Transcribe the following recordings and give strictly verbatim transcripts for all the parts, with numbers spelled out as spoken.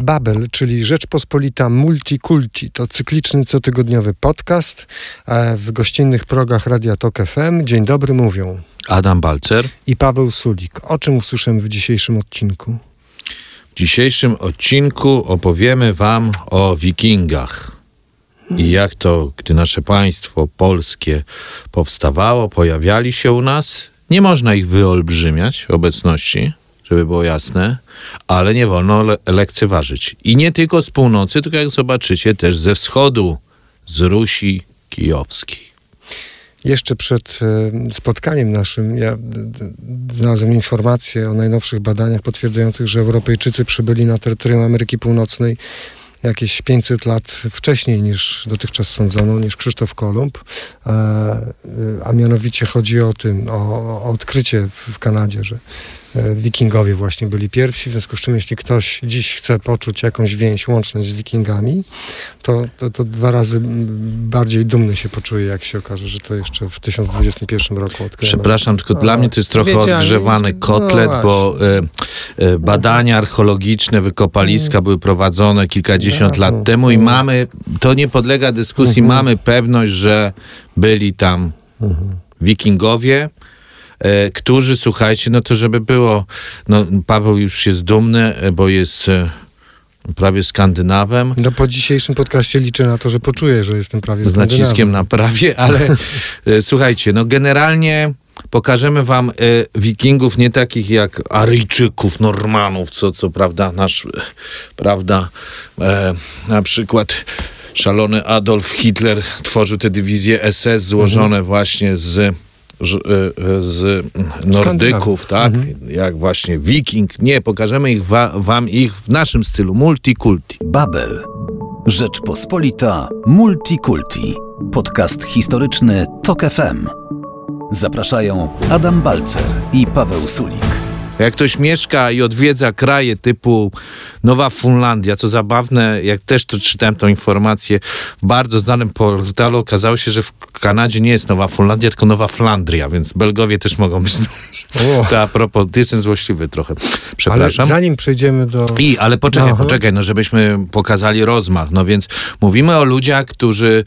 Babel, czyli Rzeczpospolita Multikulti. To cykliczny, cotygodniowy podcast w gościnnych progach Radia Tok F M. Dzień dobry mówią Adam Balcer i Paweł Sulik. O czym usłyszymy w dzisiejszym odcinku? W dzisiejszym odcinku opowiemy wam o Wikingach. I jak to, gdy nasze państwo polskie powstawało, pojawiali się u nas, nie można ich wyolbrzymiać obecności, żeby było jasne, ale nie wolno le- lekceważyć. I nie tylko z północy, tylko jak zobaczycie też ze wschodu, z Rusi Kijowskiej. Jeszcze przed e, spotkaniem naszym ja d, d, znalazłem informacje o najnowszych badaniach potwierdzających, że Europejczycy przybyli na terytorium Ameryki Północnej jakieś pięćset lat wcześniej niż dotychczas sądzono, niż Krzysztof Kolumb, e, a mianowicie chodzi o tym, o, o odkrycie w, w Kanadzie, że e, Wikingowie właśnie byli pierwsi, w związku z czym jeśli ktoś dziś chce poczuć jakąś więź, łączność z Wikingami, to, to, to dwa razy bardziej dumny się poczuje, jak się okaże, że to jeszcze w tysiąc dwudziestym pierwszym roku odkryto. Przepraszam, tylko a, dla mnie to jest trochę odgrzewany kotlet, no bo e, e, badania archeologiczne, wykopaliska były prowadzone kilkadziesiąt lat temu i mamy, to nie podlega dyskusji, mhm. mamy pewność, że byli tam mhm. Wikingowie, e, którzy, słuchajcie, no to żeby było, no Paweł już jest dumny, bo jest e, prawie Skandynawem. No po dzisiejszym podcaście liczę na to, że poczuję, że jestem prawie Z Skandynawem. Z naciskiem na prawie, ale e, słuchajcie, no generalnie pokażemy wam e, Wikingów nie takich jak Aryjczyków, Normanów, co, co prawda nasz, prawda, e, na przykład szalony Adolf Hitler tworzył te dywizje S S złożone mhm. właśnie z, z Nordyków, tak, mhm. jak właśnie Wiking. Nie, pokażemy ich wa, wam ich w naszym stylu, multikulti. Babel. Rzeczpospolita Multikulti. Podcast historyczny Tok F M. Zapraszają Adam Balcer i Paweł Sulik. Jak ktoś mieszka i odwiedza kraje typu Nowa Funlandia, co zabawne, jak też to czytałem tą informację w bardzo znanym portalu, okazało się, że w Kanadzie nie jest Nowa Funlandia, tylko Nowa Flandria, więc Belgowie też mogą być. To a propos, ty jestem złośliwy trochę, przepraszam. Ale zanim przejdziemy do... I, ale poczekaj, Aha. poczekaj, no żebyśmy pokazali rozmach. No więc mówimy o ludziach, którzy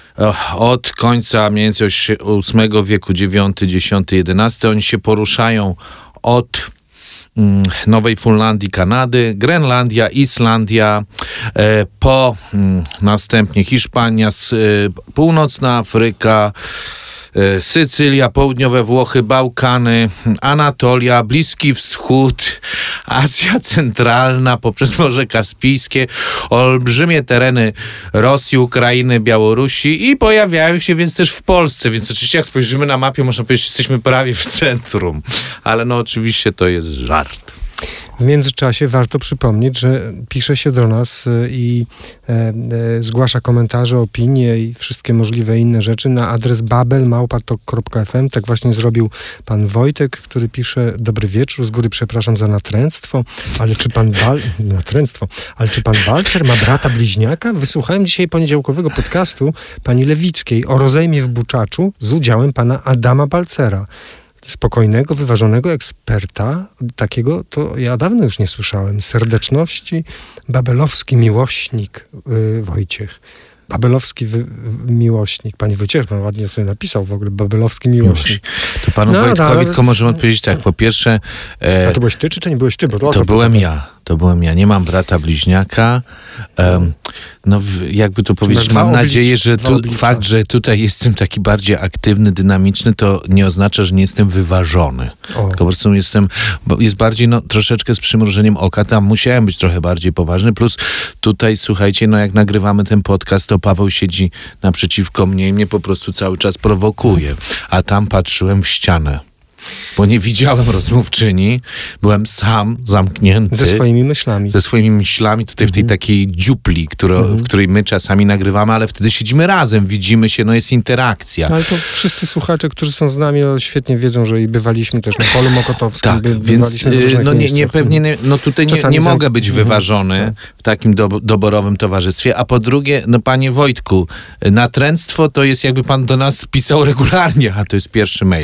od końca mniej więcej ósmego wieku, dziewiąty, dziesiąty, jedenasty, oni się poruszają od mm, Nowej Funlandii, Kanady, Grenlandia, Islandia, e, po mm, następnie Hiszpania, s, e, Północna Afryka, e, Sycylia, Południowe Włochy, Bałkany, Anatolia, Bliski Wschód, Azja Centralna, poprzez Morze Kaspijskie, olbrzymie tereny Rosji, Ukrainy, Białorusi i pojawiają się więc też w Polsce, więc oczywiście jak spojrzymy na mapie, można powiedzieć, że jesteśmy prawie w centrum, ale no oczywiście to jest żart. W międzyczasie warto przypomnieć, że pisze się do nas i e, e, zgłasza komentarze, opinie i wszystkie możliwe inne rzeczy na adres babel małpa tok kropka f m. Tak właśnie zrobił pan Wojtek, który pisze: dobry wieczór, z góry przepraszam za natręctwo, ale czy pan Bal... natręctwo, ale czy pan Balcer ma brata bliźniaka? Wysłuchałem dzisiaj poniedziałkowego podcastu pani Lewickiej o rozejmie w Buczaczu z udziałem pana Adama Balcera. Spokojnego, wyważonego eksperta, takiego to ja dawno już nie słyszałem. Serdeczności, babelowski miłośnik yy, Wojciech. Babelowski wy, miłośnik. Pani Wojciech, pan ładnie sobie napisał w ogóle, babelowski miłośnik. To panu no, Wojtkowi tylko możemy odpowiedzieć tak. Po pierwsze... E, A to byłeś ty, czy to nie byłeś ty? Bo to to byłem to... ja. To byłem ja. Nie mam brata bliźniaka. Um, no jakby to powiedzieć, mam oblicz, nadzieję, że tu, fakt, że tutaj jestem taki bardziej aktywny, dynamiczny, to nie oznacza, że nie jestem wyważony. O. Po prostu jestem, jest bardziej, no troszeczkę z przymrużeniem oka, tam musiałem być trochę bardziej poważny, plus tutaj, słuchajcie, no jak nagrywamy ten podcast, to Paweł siedzi naprzeciwko mnie i mnie po prostu cały czas prowokuje, a tam patrzyłem w ścianę. Bo nie widziałem rozmówczyni, byłem sam, zamknięty. Ze swoimi myślami. Ze swoimi myślami, tutaj mhm. w tej takiej dziupli, którą, mhm. w której my czasami nagrywamy, ale wtedy siedzimy razem, widzimy się, no jest interakcja. No, ale to wszyscy słuchacze, którzy są z nami, no, świetnie wiedzą, że i bywaliśmy też na Polu Mokotowskim. Tak, by, więc no nie, nie pewnie, nie, no tutaj nie, nie mogę być mhm. wyważony mhm. w takim do, doborowym towarzystwie, a po drugie, no panie Wojtku, natręctwo to jest jakby pan do nas pisał regularnie, a to jest pierwszy mail.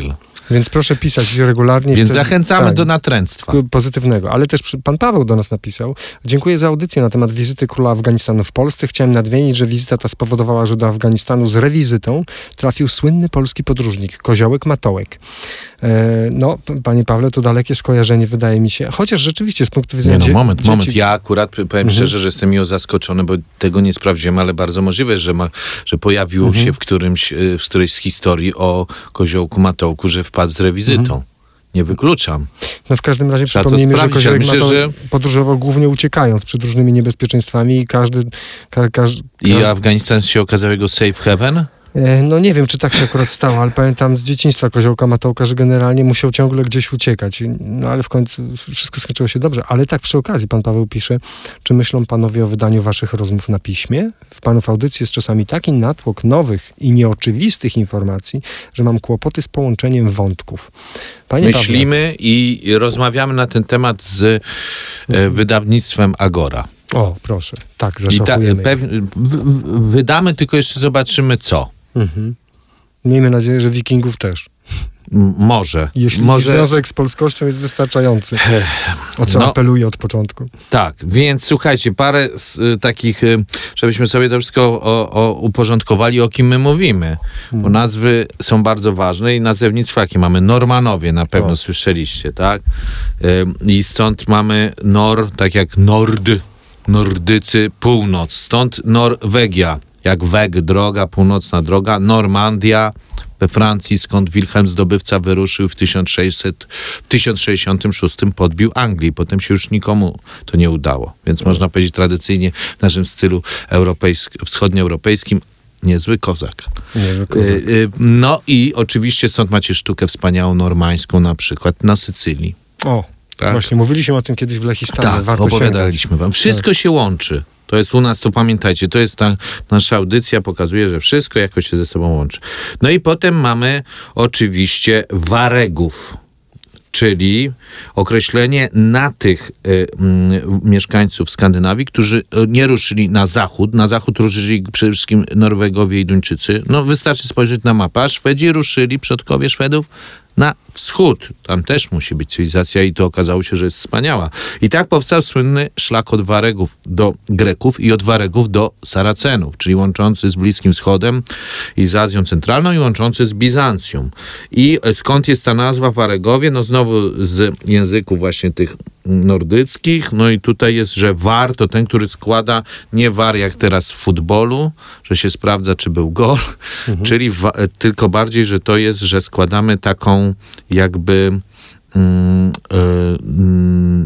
Więc proszę pisać regularnie. Więc wtedy, zachęcamy tak, do natręctwa. Pozytywnego. Ale też pan Paweł do nas napisał. Dziękuję za audycję na temat wizyty króla Afganistanu w Polsce. Chciałem nadmienić, że wizyta ta spowodowała, że do Afganistanu z rewizytą trafił słynny polski podróżnik, Koziołek Matołek. E, no, panie Pawle, to dalekie skojarzenie wydaje mi się. Chociaż rzeczywiście z punktu widzenia... Nie no, dzie- moment, dzieci... moment. Ja akurat powiem Mhm. szczerze, że jestem miło zaskoczony, bo tego nie sprawdziłem, ale bardzo możliwe, że, ma, że pojawiło Mhm. się w, którymś, y, w którejś z historii o Koziołku Matołku, że wpadł z rewizytą. Mhm. Nie wykluczam. No w każdym razie Trzeba to przypomnijmy, że sprawdzić, Koziołek ale myślę, Matołek że- podróżował głównie uciekając przed różnymi niebezpieczeństwami i każdy... Ka, każ, I ka- Afganistan się okazał jego safe haven? E, No nie wiem, czy tak się akurat stało, ale pamiętam z dzieciństwa Koziołka Matołka, że generalnie musiał ciągle gdzieś uciekać. No ale w końcu wszystko skończyło się dobrze. Ale tak przy okazji pan Paweł pisze, czy myślą panowie o wydaniu waszych rozmów na piśmie? W panów audycji jest czasami taki natłok nowych i nieoczywistych informacji, że mam kłopoty z połączeniem wątków. Panie Myślimy i i rozmawiamy na ten temat z e, wydawnictwem Agora. Pawle, o proszę, tak, I ta, zaszokujemy. pew, w, w, wydamy, tylko jeszcze zobaczymy co. Mhm. Miejmy nadzieję, że Wikingów też. M- może. Jeśli może związek z polskością jest wystarczający. O co No. apeluję od początku. Tak, więc słuchajcie, parę z, y, takich, y, żebyśmy sobie to wszystko o, o, uporządkowali, o kim my mówimy. Bo nazwy są bardzo ważne i nazewnictwa jakie mamy. Normanowie na pewno O. słyszeliście, tak? Y, I stąd mamy Nor, tak jak Nord, Nordycy, północ. Stąd Norwegia, jak weg, droga, północna droga. Normandia we Francji, skąd Wilhelm Zdobywca wyruszył w tysiąc sześćset, w tysiąc sześćdziesiątym szóstym podbił Anglii. Potem się już nikomu to nie udało. Więc można powiedzieć tradycyjnie w naszym stylu europejsk- wschodnioeuropejskim niezły kozak. Niezły kozak. Y, y, no i oczywiście stąd macie sztukę wspaniałą normańską, na przykład na Sycylii. O, Tak. właśnie mówiliśmy o tym kiedyś w Lechistanie. Tak, Warto opowiadaliśmy wam. Wszystko się łączy. To jest u nas, to pamiętajcie, to jest ta nasza audycja, pokazuje, że wszystko jakoś się ze sobą łączy. No i potem mamy oczywiście waregów, czyli określenie na tych y, mm, mieszkańców Skandynawii, którzy y, nie ruszyli na zachód. Na zachód ruszyli przede wszystkim Norwegowie i Duńczycy. No wystarczy spojrzeć na mapę. A Szwedzi ruszyli, przodkowie Szwedów, na wschód. Tam też musi być cywilizacja i to okazało się, że jest wspaniała. I tak powstał słynny szlak od Waregów do Greków i od Waregów do Saracenów, czyli łączący z Bliskim Wschodem i z Azją Centralną i łączący z Bizancjum. I skąd jest ta nazwa Waregowie? No znowu z języków właśnie tych nordyckich. No i tutaj jest, że war to ten, który składa nie war jak teraz w futbolu, że się sprawdza, czy był gol, mhm. czyli wa- tylko bardziej, że to jest, że składamy taką jakby mm, y, mm,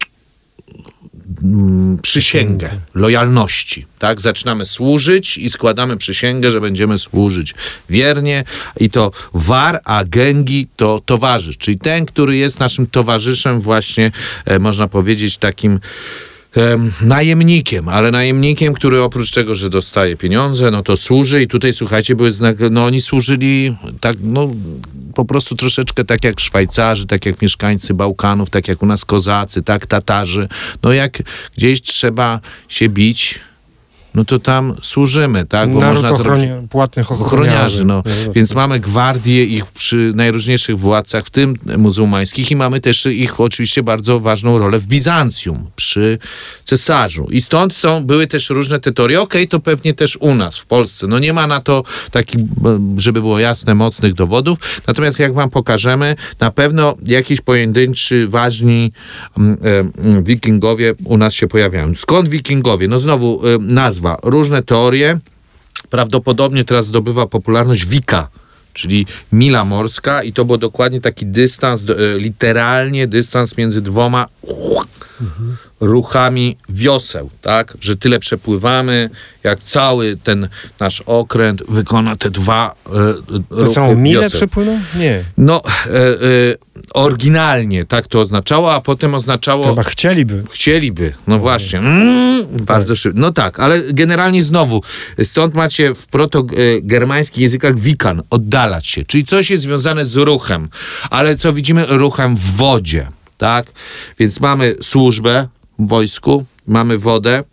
mm, przysięgę lojalności, tak? Zaczynamy służyć i składamy przysięgę, że będziemy służyć wiernie i to war, a gengi to towarzysz, czyli ten, który jest naszym towarzyszem właśnie, e, można powiedzieć takim em, najemnikiem, ale najemnikiem, który oprócz tego, że dostaje pieniądze, no to służy i tutaj słuchajcie, były znak, no oni służyli tak, no po prostu troszeczkę tak jak Szwajcarzy, tak jak mieszkańcy Bałkanów, tak jak u nas Kozacy, tak, Tatarzy. No jak gdzieś trzeba się bić, no to tam służymy, tak? Bo Naród można zrobić ochronia, płatnych ochroniarzy. ochroniarzy, no. No, Więc mamy gwardię ich przy najróżniejszych władcach, w tym muzułmańskich i mamy też ich oczywiście bardzo ważną rolę w Bizancjum, przy cesarzu. I stąd są, były też różne te teorie, okej, to pewnie też u nas, w Polsce. No nie ma na to takich, żeby było jasne, mocnych dowodów. Natomiast jak wam pokażemy, na pewno jakiś pojedynczy, ważni mm, e, wikingowie u nas się pojawiają. Skąd wikingowie? No znowu e, nazwa. Różne teorie. Prawdopodobnie teraz zdobywa popularność Wika, czyli mila morska i to był dokładnie taki dystans, e, literalnie dystans między dwoma mhm. ruchami wioseł, tak? Że tyle przepływamy, jak cały ten nasz okręt wykona te dwa e, To ruchy całą milę wioseł. przepłynął? Nie. No, e, e, oryginalnie tak to oznaczało, a potem oznaczało... Chyba chcieliby. Chcieliby, no właśnie. Mm, bardzo szybko. No tak, ale generalnie znowu, stąd macie w proto-germańskich językach wikan, oddalać się, czyli coś jest związane z ruchem, ale co widzimy? Ruchem w wodzie, tak? Więc mamy służbę w wojsku, mamy wodę,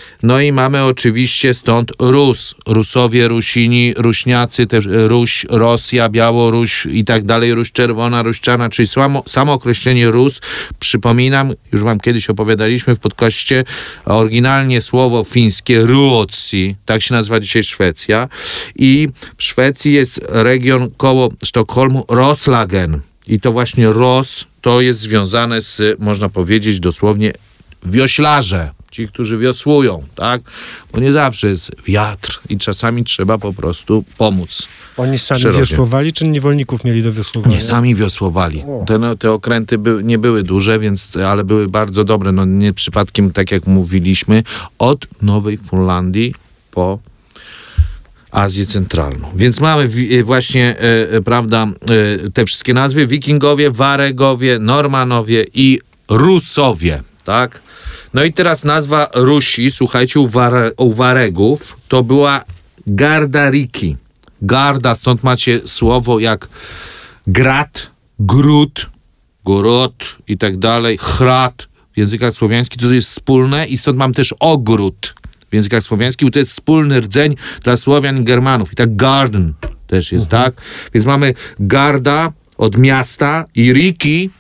No i mamy oczywiście stąd Rus. Rusowie, Rusini, Ruśniacy, też Ruś, Rosja, Białoruś i tak dalej, Ruś Czerwona, Ruś Czarna, czyli samo, samo określenie Rus, przypominam, już wam kiedyś opowiadaliśmy w podcaście, oryginalnie słowo fińskie Ruotsi, tak się nazywa dzisiaj Szwecja, i w Szwecji jest region koło Sztokholmu Roslagen i to właśnie Ros to jest związane z, można powiedzieć dosłownie, wioślarze, ci, którzy wiosłują, tak? Bo nie zawsze jest wiatr i czasami trzeba po prostu pomóc. Oni sami przyrodzie. wiosłowali, czy niewolników mieli do wiosłowania? Nie, sami wiosłowali. Te, no, te okręty by, nie były duże, więc, ale były bardzo dobre. No nie przypadkiem, tak jak mówiliśmy, od Nowej Fundlandii po Azję Centralną. Więc mamy wi- właśnie, e, prawda, e, te wszystkie nazwy. Wikingowie, Waregowie, Normanowie i Rusowie, tak? No i teraz nazwa Rusi, słuchajcie, u, Ware, u Waregów to była Gardariki. Garda, stąd macie słowo jak grat, gród, gorod i tak dalej, chrat w językach słowiańskich to jest wspólne i stąd mam też ogród w językach słowiańskich, bo to jest wspólny rdzeń dla Słowian i Germanów. I tak garden też jest, mhm. tak? Więc mamy garda od miasta i riki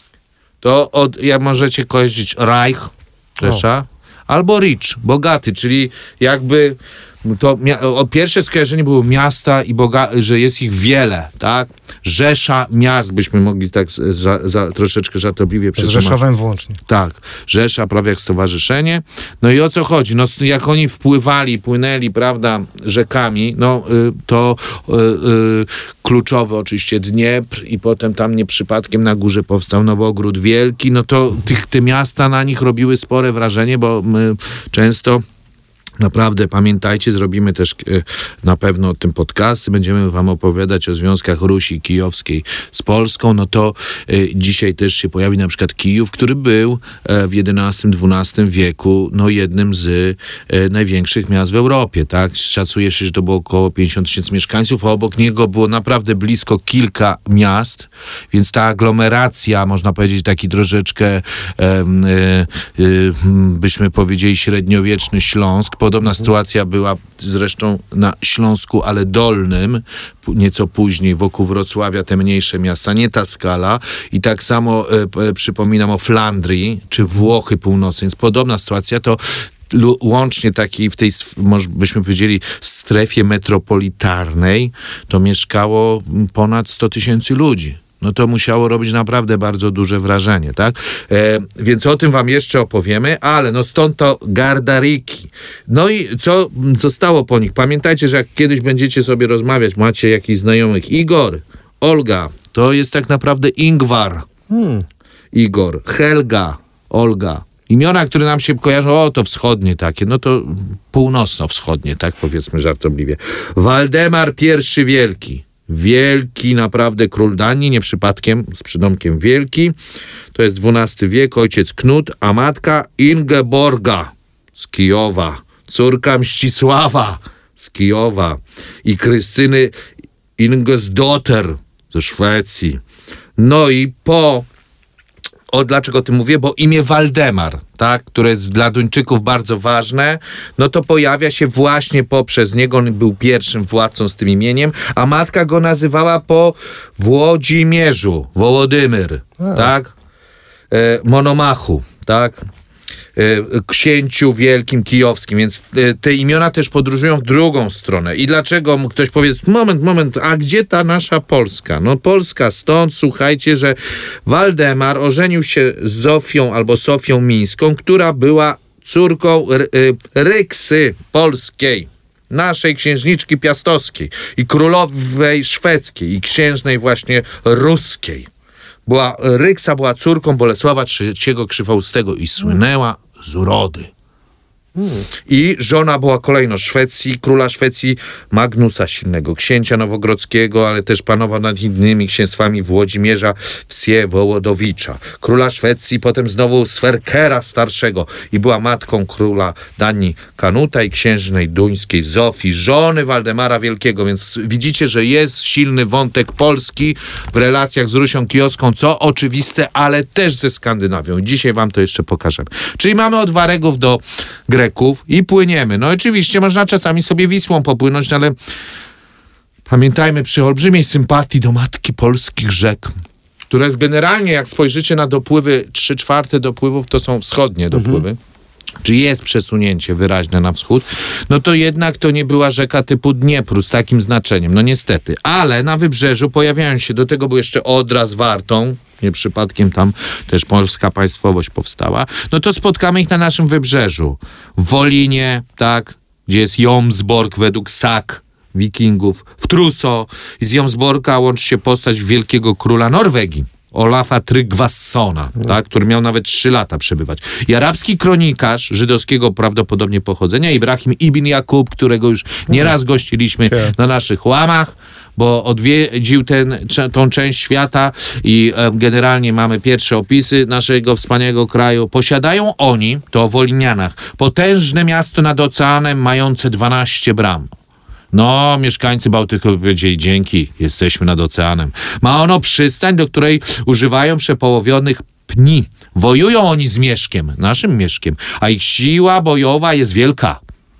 to od, jak możecie kojarzyć, Reich, Rzesza, albo rich, bogaty, czyli jakby to mia- o, pierwsze skojarzenie było miasta i boga- że jest ich wiele, tak? Rzesza miast, byśmy mogli tak za, za, troszeczkę żartobliwie Z przetłumaczyć. Rzeszowem włącznie. Tak, Rzesza prawie jak stowarzyszenie. No i o co chodzi? No jak oni wpływali, płynęli, prawda, rzekami, no y, to y, y, kluczowy oczywiście Dniepr i potem tam nie przypadkiem na górze powstał Nowogród Wielki, no to tych, te miasta na nich robiły spore wrażenie, bo my często naprawdę pamiętajcie, zrobimy też e, na pewno o tym podcasty, będziemy wam opowiadać o związkach Rusi Kijowskiej z Polską, no to e, dzisiaj też się pojawi na przykład Kijów, który był e, w jedenastym dwunastym wieku no jednym z e, największych miast w Europie, tak? Szacuje się, że to było około pięćdziesiąt tysięcy mieszkańców, a obok niego było naprawdę blisko kilka miast, więc ta aglomeracja, można powiedzieć taki troszeczkę e, e, e, byśmy powiedzieli średniowieczny Śląsk. Podobna sytuacja była zresztą na Śląsku, ale Dolnym, nieco później wokół Wrocławia, te mniejsze miasta, nie ta skala. I tak samo e, e, przypominam o Flandrii, czy Włochy Północne, więc podobna sytuacja to l- łącznie takiej w tej, może byśmy powiedzieli, strefie metropolitarnej, to mieszkało ponad sto tysięcy ludzi. No to musiało robić naprawdę bardzo duże wrażenie, tak? E, więc o tym wam jeszcze opowiemy, ale no stąd to Gardariki. No i co zostało po nich? Pamiętajcie, że jak kiedyś będziecie sobie rozmawiać, macie jakichś znajomych, Igor, Olga, to jest tak naprawdę Ingvar, hmm. Igor, Helga, Olga. Imiona, które nam się kojarzą, o to wschodnie takie, no to północno-wschodnie, tak powiedzmy żartobliwie. Waldemar I Wielki. Wielki naprawdę król Danii, nie przypadkiem z przydomkiem Wielki. To jest dwunasty wiek, ojciec Knut, a matka Ingeborga z Kijowa, córka Mścisława z Kijowa i Krystyny Ingesdotter ze Szwecji. No i po O, dlaczego o tym mówię? Bo imię Waldemar, tak, które jest dla Duńczyków bardzo ważne, no to pojawia się właśnie poprzez niego. On był pierwszym władcą z tym imieniem, a matka go nazywała po Włodzimierzu, Wołodymyr, a. tak, e, Monomachu, tak, e, księciu wielkim kijowskim, więc e, te imiona też podróżują w drugą stronę. I dlaczego ktoś powie, moment, moment, a gdzie ta nasza Polska? No Polska stąd, słuchajcie, że Waldemar ożenił się z Zofią albo Sofią Mińską, która była córką R- y, Ryksy polskiej, naszej księżniczki piastowskiej i królowej szwedzkiej i księżnej właśnie ruskiej. Była, Ryksa była córką Bolesława trzeciego Krzywoustego i słynęła z urody. Hmm. I żona była kolejno Szwecji, króla Szwecji Magnusa Silnego, księcia nowogrodzkiego, ale też panował nad innymi księstwami Włodzimierza Wsiewołodowicza. Króla Szwecji, potem znowu Swerkera Starszego i była matką króla Danii Kanuta i księżnej duńskiej Zofii, żony Waldemara Wielkiego, więc widzicie, że jest silny wątek Polski w relacjach z Rusią Kijowską, co oczywiste, ale też ze Skandynawią. Dzisiaj wam to jeszcze pokażemy. Czyli mamy od Waregów do Greków. rzeków i płyniemy. No oczywiście można czasami sobie Wisłą popłynąć, ale pamiętajmy przy olbrzymiej sympatii do matki polskich rzek, która jest generalnie, jak spojrzycie na dopływy, trzy czwarte dopływów to są wschodnie dopływy, mhm. czy jest przesunięcie wyraźne na wschód, no to jednak to nie była rzeka typu Dniepru z takim znaczeniem, no niestety. Ale na wybrzeżu pojawiają się, do tego był jeszcze Odra z Wartą, nie przypadkiem tam też polska państwowość powstała, no to spotkamy ich na naszym wybrzeżu. W Wolinie, tak, gdzie jest Jomsborg według Sak Wikingów, w Truso. Z Jomsborga łączy się postać wielkiego króla Norwegii, Olafa Tryggvasona, mm. tak, który miał nawet trzy lata przebywać. I arabski kronikarz żydowskiego prawdopodobnie pochodzenia, Ibrahim ibn Jakub, którego już nieraz gościliśmy okay. na naszych łamach, bo odwiedził ten, tą część świata i e, generalnie mamy pierwsze opisy naszego wspaniałego kraju. Posiadają oni, to o Wolinianach, potężne miasto nad oceanem mające dwanaście bram. No, mieszkańcy Bałtyku powiedzieli, dzięki, jesteśmy nad oceanem. Ma ono przystań, do której używają przepołowionych pni. Wojują oni z Mieszkiem, naszym Mieszkiem, a ich siła bojowa jest wielka.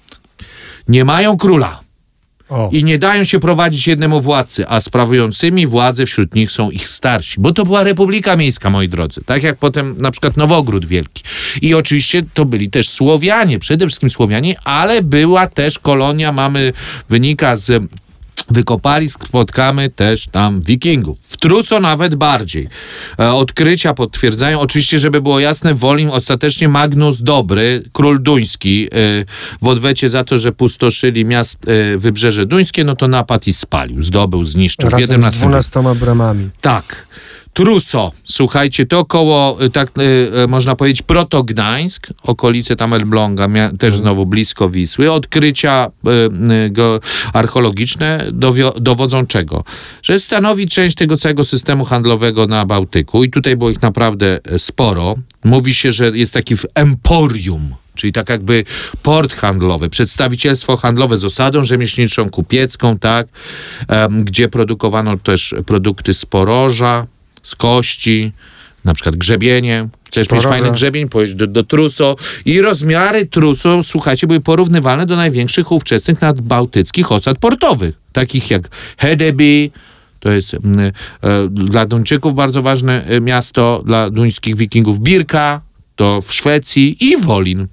Nie mają króla. O. I nie dają się prowadzić jednemu władcy, a sprawującymi władzę wśród nich są ich starsi, bo to była Republika Miejska, moi drodzy, tak jak potem na przykład Nowogród Wielki. I oczywiście to byli też Słowianie, przede wszystkim Słowianie, ale była też kolonia, mamy, wynika z wykopalisk, spotkamy też tam Wikingów. W Truso nawet bardziej. E, odkrycia potwierdzają, oczywiście, żeby było jasne, Wolin ostatecznie Magnus Dobry, król duński, e, w odwecie za to, że pustoszyli miast, e, wybrzeże duńskie, no to napadł i spalił, zdobył, zniszczył. Razem z dwunastoma bramami. Tak. Truso, słuchajcie, to koło, tak y, można powiedzieć, Proto-Gdańsk, okolice tam Elbląga, mia- też znowu blisko Wisły. Odkrycia y, y, go, archeologiczne dowio- dowodzą czego? Że stanowi część tego całego systemu handlowego na Bałtyku i tutaj było ich naprawdę sporo. Mówi się, że jest taki w emporium, czyli tak jakby port handlowy, przedstawicielstwo handlowe z osadą rzemieślniczą, kupiecką, tak, um, gdzie produkowano też produkty z poroża, z kości, na przykład grzebienie. Chcesz mieć fajny grzebień, pojedź do, do Truso. I rozmiary Truso, słuchajcie, były porównywalne do największych ówczesnych nadbałtyckich osad portowych, takich jak Hedeby, to jest y, y, dla Duńczyków bardzo ważne y, miasto, dla duńskich wikingów Birka, to w Szwecji i Wolin.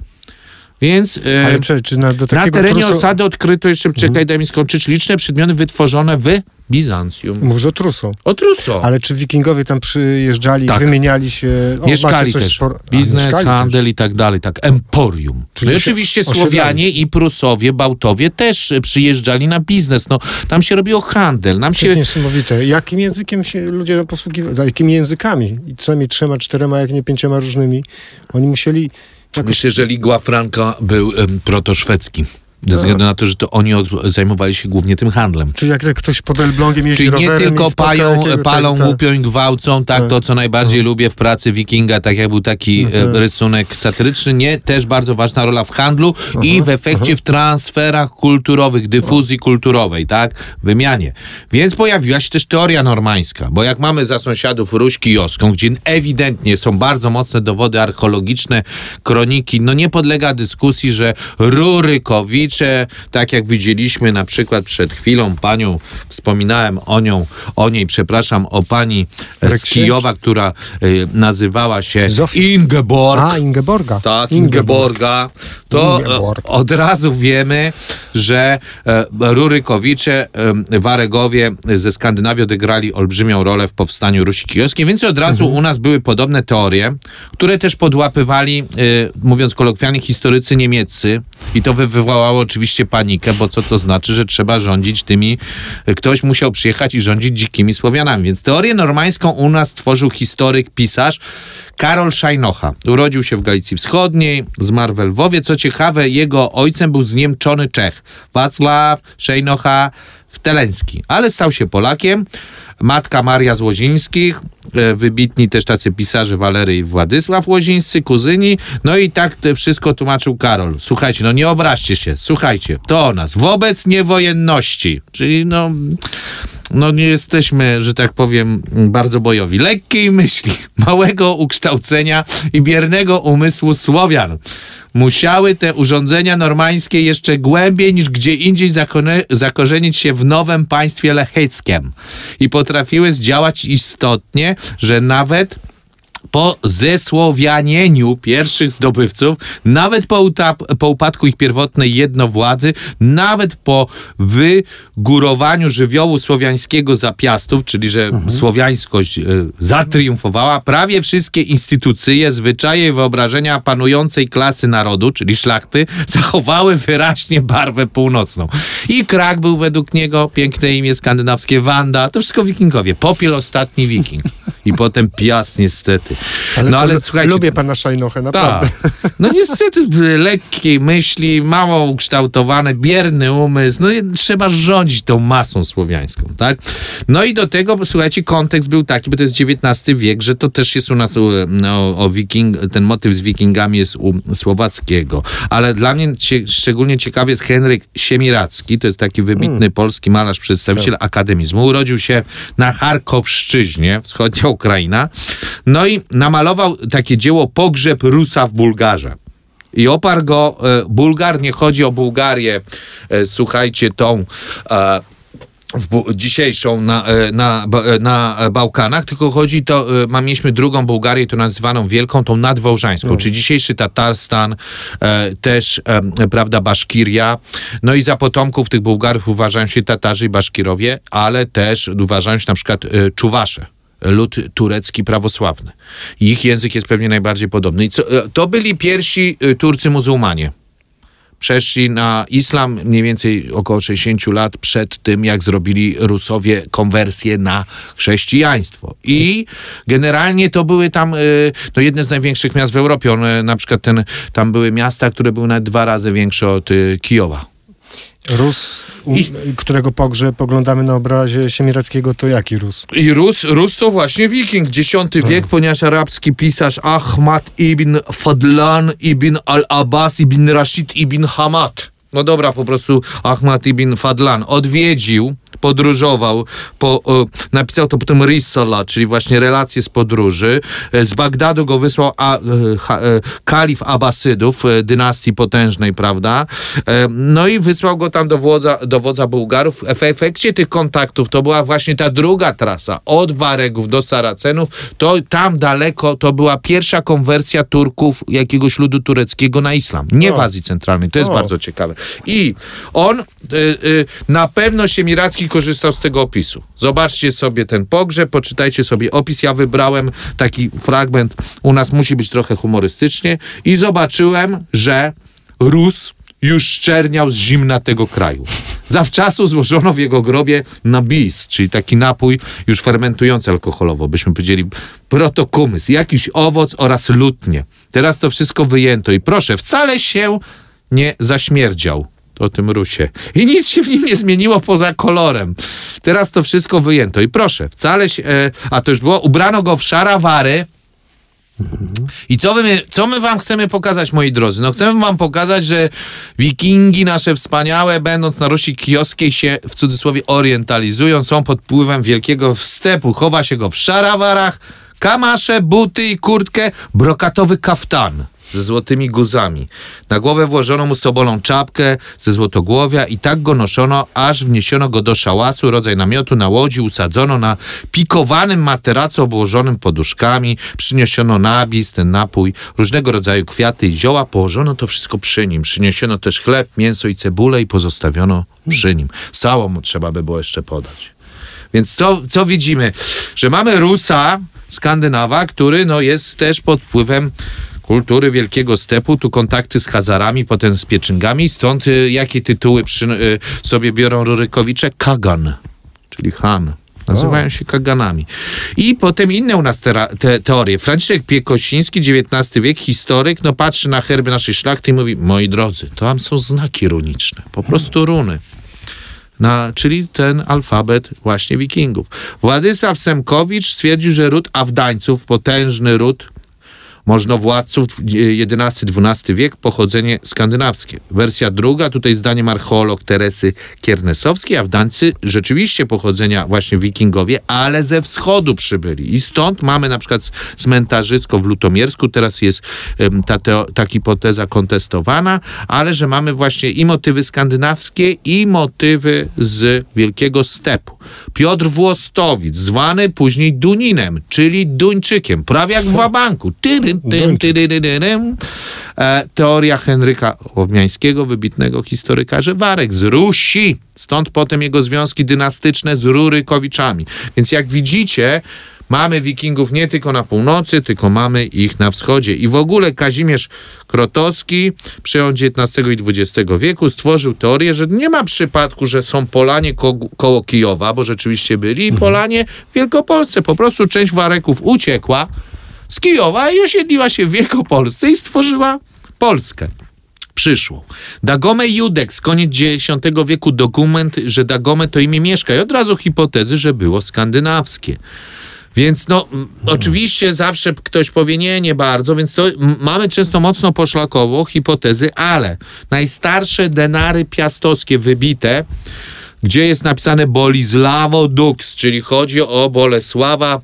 Więc e, Ale czy, czy na, do na terenie truso... osady odkryto jeszcze, czekaj, mhm. daj mi skończyć, liczne przedmioty wytworzone w Bizancjum. Mówisz o Truso. O Truso. Ale czy wikingowie tam przyjeżdżali, tak. wymieniali się... O, mieszkali też. Spor... Biznes, A, mieszkali handel też. I tak dalej. Tak, emporium. Czyli no i oczywiście Słowianie i Prusowie, Bałtowie też przyjeżdżali na biznes. No, tam się robiło handel. Nam się... Niesamowite. Jakim językiem się ludzie posługiwali? Jakimi językami? I co najmniej trzema, czterema, jak nie pięcioma różnymi. Oni musieli... Jakoś... Myślę, że Lingua Franca był um, protoszwedzki. Ze względu na to, że to oni od, zajmowali się głównie tym handlem. Czyli jak ktoś pod Elblągiem jeździ Czyli nie rowerem tylko pają, jakiego, palą, tak, łupią i gwałcą, tak, tak, to co najbardziej tak. lubię w pracy wikinga, tak jak był taki tak. e, rysunek satyryczny, nie, też bardzo ważna rola w handlu aha, i w efekcie aha. w transferach kulturowych, dyfuzji kulturowej, tak, wymianie. Więc pojawiła się też teoria normańska, bo jak mamy za sąsiadów Ruś Kijowską, gdzie ewidentnie są bardzo mocne dowody archeologiczne, kroniki, no nie podlega dyskusji, że Rurykowicze, tak jak widzieliśmy na przykład przed chwilą panią, wspominałem o nią, o niej, przepraszam, o pani z Kijowa, która y, nazywała się Zofia. Ingeborg. A, Ingeborga. Tak, Ingeborga. To Ingeborg. Od razu wiemy, że e, Rurykowicze, e, Waregowie ze Skandynawii odegrali olbrzymią rolę w powstaniu Rusi Kijowskiej, więc od razu mhm. u nas były podobne teorie, które też podłapywali, e, mówiąc kolokwialnie, historycy niemieccy i to wy, wywołało oczywiście panikę, bo co to znaczy, że trzeba rządzić tymi, ktoś musiał przyjechać i rządzić dzikimi Słowianami, więc teorię normańską u nas tworzył historyk, pisarz Karol Szajnocha. Urodził się w Galicji Wschodniej, zmarł we Lwowie. Co ciekawe, jego ojcem był zniemczony Czech, Wacław Szajnocha Wteleński, ale stał się Polakiem. Matka Maria z Łozińskich, wybitni też tacy pisarze Walery i Władysław Łozińscy, kuzyni, no i tak to wszystko tłumaczył Karol. Słuchajcie, no nie obraźcie się, słuchajcie, to o nas, wobec niewojenności, czyli no no nie jesteśmy, że tak powiem, bardzo bojowi. Lekkiej myśli, małego ukształcenia i biernego umysłu Słowian. Musiały te urządzenia normańskie jeszcze głębiej niż gdzie indziej zakone- zakorzenić się w nowym państwie lecheckim i potrafiły zdziałać istotnie, że nawet po zesłowianieniu pierwszych zdobywców, nawet po, utap- po upadku ich pierwotnej jednowładzy, nawet po wygórowaniu żywiołu słowiańskiego za Piastów, czyli że mhm. słowiańskość y, zatriumfowała, prawie wszystkie instytucje, zwyczaje i wyobrażenia panującej klasy narodu, czyli szlachty, zachowały wyraźnie barwę północną. I Krak był według niego, piękne imię skandynawskie, Wanda, to wszystko wikingowie. Popiel ostatni wiking. I potem Piast niestety. Ale, no, ale lu- słuchajcie, lubię pana Szajnochę, naprawdę. Ta. No niestety lekkiej myśli, mało ukształtowany, bierny umysł, no i trzeba rządzić tą masą słowiańską, tak? No i do tego, słuchajcie, kontekst był taki, bo to jest dziewiętnasty wiek, że to też jest u nas no, o wiking, ten motyw z wikingami jest u Słowackiego, ale dla mnie cie, szczególnie ciekawy jest Henryk Siemiracki, to jest taki wybitny hmm. polski malarz, przedstawiciel no. akademizmu, urodził się na Charkowszczyźnie, wschodnia Ukraina, no i namalował takie dzieło Pogrzeb Rusa w Bułgarze. I oparł go e, Bułgar, nie chodzi o Bułgarię, e, słuchajcie, tą e, w bu- dzisiejszą na, e, na, e, na Bałkanach, tylko chodzi to, e, ma, mieliśmy drugą Bułgarię, to nazywaną Wielką, tą nadwołżańską, mm. czyli dzisiejszy Tatarstan, e, też, e, prawda, Baszkiria. No i za potomków tych Bułgarów uważają się Tatarzy i Baszkirowie, ale też uważają się na przykład e, Czuwasze. Lud turecki prawosławny. Ich język jest pewnie najbardziej podobny. I co, to byli pierwsi Turcy muzułmanie. Przeszli na islam mniej więcej około sześćdziesiąt lat przed tym, jak zrobili Rusowie konwersję na chrześcijaństwo. I generalnie to były tam no jedne z największych miast w Europie. One, na przykład ten, tam były miasta, które były nawet dwa razy większe od Kijowa. Rus, u, I, którego pogrzeb oglądamy na obrazie Siemirackiego, to jaki Rus? I Rus, Rus to właśnie wiking, dziesiąty wiek, ponieważ arabski pisarz Ahmad ibn Fadlan ibn al-Abbas ibn Rashid ibn Hamad, no dobra, po prostu Ahmad ibn Fadlan odwiedził, podróżował, po, o, napisał to potem Risala, czyli właśnie relacje z podróży. Z Bagdadu go wysłał a, ha, kalif Abbasydów, dynastii potężnej, prawda? No i wysłał go tam do wodza, do wodza Bułgarów. W efekcie tych kontaktów to była właśnie ta druga trasa, od Waregów do Saracenów, to tam daleko to była pierwsza konwersja Turków, jakiegoś ludu tureckiego na islam. Nie o. w Azji Centralnej, to jest o. bardzo ciekawe. I on y, y, na pewno Siemiracki korzystał z tego opisu. Zobaczcie sobie ten pogrzeb, poczytajcie sobie opis. Ja wybrałem taki fragment, u nas musi być trochę humorystycznie i zobaczyłem, że Rus już szczerniał z zimna tego kraju. Zawczasu złożono w jego grobie nabis, czyli taki napój już fermentujący alkoholowo, byśmy powiedzieli protokumys, jakiś owoc oraz lutnie. Teraz to wszystko wyjęto i proszę, wcale się nie zaśmierdział. O tym Rusie. I nic się w nim nie zmieniło poza kolorem. Teraz to wszystko wyjęto. I proszę, wcale się... E, a to już było, ubrano go w szarawary. Mhm. I co, wy, co my wam chcemy pokazać, moi drodzy? No chcemy wam pokazać, że wikingi nasze wspaniałe, będąc na Rusi Kijowskiej, się w cudzysłowie orientalizują, są pod wpływem wielkiego stepu. Chowa się go w szarawarach, kamasze, buty i kurtkę, brokatowy kaftan ze złotymi guzami. Na głowę włożono mu sobolą czapkę ze złotogłowia i tak go noszono, aż wniesiono go do szałasu, rodzaj namiotu, na łodzi, usadzono na pikowanym materacu obłożonym poduszkami, przyniesiono nabis, ten napój, różnego rodzaju kwiaty i zioła, położono to wszystko przy nim. Przyniesiono też chleb, mięso i cebulę i pozostawiono przy nim. Sałą mu trzeba by było jeszcze podać. Więc co, co widzimy? Że mamy Rusa, Skandynawa, który no, jest też pod wpływem kultury Wielkiego Stepu, tu kontakty z Hazarami, potem z Pieczyngami, stąd y, jakie tytuły przy, y, sobie biorą Rurykowicze? Kagan, czyli Han. Nazywają się Kaganami. I potem inne u nas te, te, teorie. Franciszek Piekosiński, dziewiętnasty wiek, historyk, no patrzy na herby naszej szlachty i mówi, moi drodzy, to tam są znaki runiczne, po prostu runy. Na, czyli ten alfabet właśnie wikingów. Władysław Semkowicz stwierdził, że ród Awdańców, potężny ród, możnowładców, jedenasty dwunasty wiek, pochodzenie skandynawskie. Wersja druga, tutaj zdaniem archeolog Teresy Kiernesowskiej, a w Gdańsku rzeczywiście pochodzenia właśnie wikingowie, ale ze wschodu przybyli. I stąd mamy na przykład cmentarzysko w Lutomiersku, teraz jest um, ta, teo, ta hipoteza kontestowana, ale że mamy właśnie i motywy skandynawskie, i motywy z Wielkiego Stepu. Piotr Włostowic, zwany później Duninem, czyli Duńczykiem, prawie jak w Wabanku. Tyry, tyry, tyry, tyry, tyry. E, teoria Henryka Łowmiańskiego, wybitnego historyka, że Warek z Rusi, stąd potem jego związki dynastyczne z Rurykowiczami. Więc jak widzicie, mamy wikingów nie tylko na północy, tylko mamy ich na wschodzie. I w ogóle Kazimierz Krotowski, przełom dziewiętnastego i dwudziestego wieku, stworzył teorię, że nie ma przypadku, że są Polanie ko- koło Kijowa, bo rzeczywiście byli, i Polanie w Wielkopolsce. Po prostu część Wareków uciekła z Kijowa i osiedliła się w Wielkopolsce i stworzyła Polskę przyszłą. Dagome Judex, koniec dziesiątego wieku, dokument, że Dagome to imię Mieszka i od razu hipotezy, że było skandynawskie. Więc no, m, oczywiście zawsze ktoś powie nie, nie bardzo, więc to m, mamy często mocno poszlakowo hipotezy, ale najstarsze denary piastowskie wybite, gdzie jest napisane Boleslawo Dux, czyli chodzi o Bolesława